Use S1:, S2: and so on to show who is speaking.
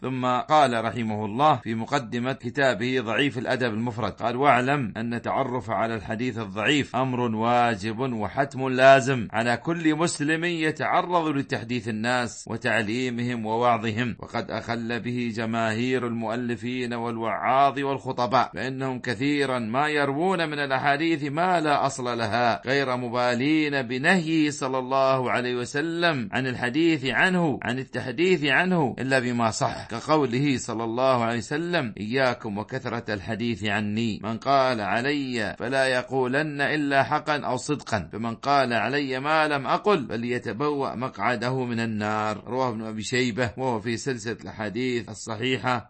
S1: ثم قال رحمه الله في مقدمة كتابه ضعيف الأدب المفرد، قال: واعلم أن التعرف على الحديث الضعيف أمر واجب وحتم لازم على كل مسلم يتعرض لتحديث الناس وتعليمهم ووعظهم، وقد أخل به جماهير المؤلفين والوعاظ والخطباء، فإنهم كثيرا ما يروون من الأحاديث ما لا أصل لها، غير مبالين بنهيه صلى الله عليه وسلم عن التحديث عنه إلا بما صح، كقوله صلى الله عليه وسلم: إياكم وكثرة الحديث عني، من قال علي فلا يقولن إلا حقا أو صدقا، فمن قال علي ما لم أقل فليتبوأ مقعده من النار. رواه ابن أبي شيبة وهو في سلسلة الحديث الصحيحة